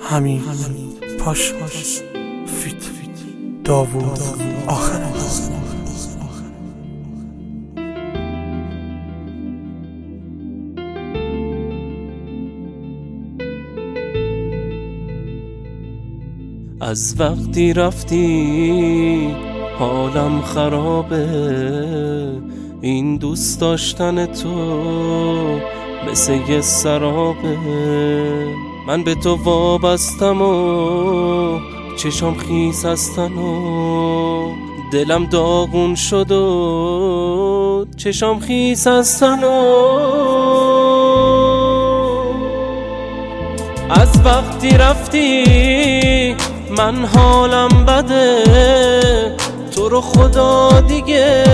همین پاش فیت داوود آخر از وقتی رفتی حالم خرابه، این دوست داشتن تو مثل یه سرابه. من به تو وابستم و چشام خیس هستن و دلم داغون شد و چشام خیس هستن و از وقتی رفتی من حالم بده، تو رو خدا دیگه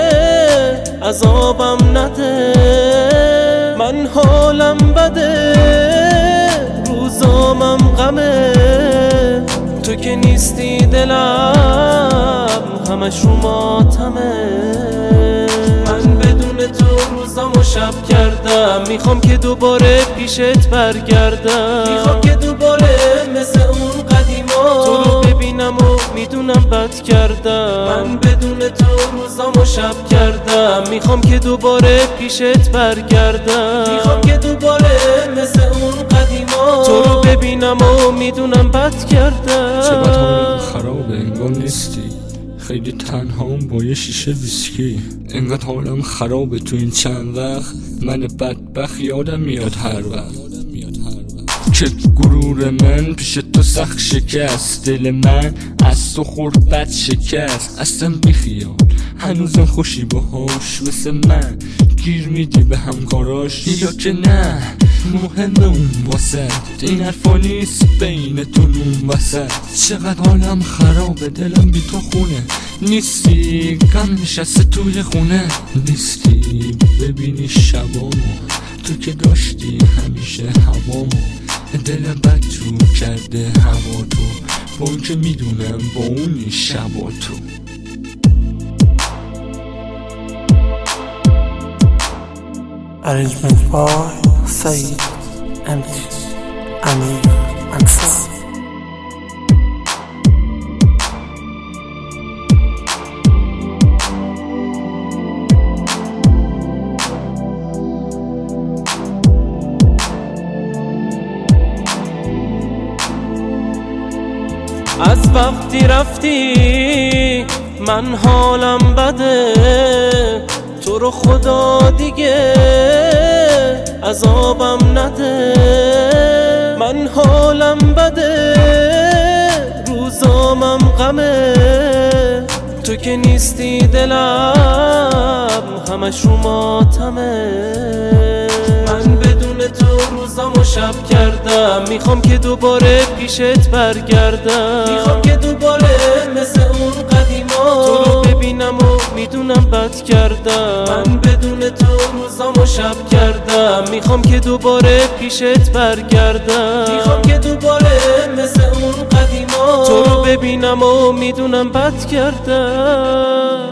عذابم نده. من حالم بده روزامم غمه، تو که نیستی دلم همش رو ماتمه. من بدون تو روزامو شب کردم، میخوام که دوباره پیشت برگردم، میخوام که دوباره مثل اون قدیما تو رو ببینم و میدونم بد کردم. من بدون تو روزامو شب کردم، میخوام که دوباره پیشت برگردم، میخوام که دوباره مثل اون قدیما تو رو ببینم و میدونم بد کردم. چقدر حالم خرابه، انگار نیستی، خیلی تنهام با یه شیشه ویسکی. انقدر حالم خرابه تو این چند وقت، من بدبخت یادم میاد هر وقت که غرور من پیش تو سخت شکست. دل من از تو خورد بد شکست. اصلا بیخیال هنوزم خوشی باهاش، مثل من گیر میدی به همکاراش یا که نه؟ مهمه اون واسه این حرفا نیست بین تو نون وسط. چقدر حالم خرابه، دلم بی تو خونه نیستی، غم نشسته توی خونه نیستی. ببینی شبامو تو که داشتی همیشه هوامو، دلم بد رو کرده هوا تو، با اون که میدونم با اونی شبا تو. Arrangement by Said MT Amir Ansar. از وقتی رفتی من حالم بده، تو رو خدا دیگه عذابم نده. من حالم بده روزامم غمه، تو که نیستی دلم همش رو ماتمه. من بدون تو روزامو شب کردم، میخوام که دوباره پیشت برگردم، میخوام که دوباره مثل اون قدیما تو رو ببینم و میدونم بد کردم. من بدون تو روزامو شب کردم، میخوام که دوباره پیشت برگردم، میخوام که دوباره مثل اون قدیما تو رو ببینم و میدونم بد کردم.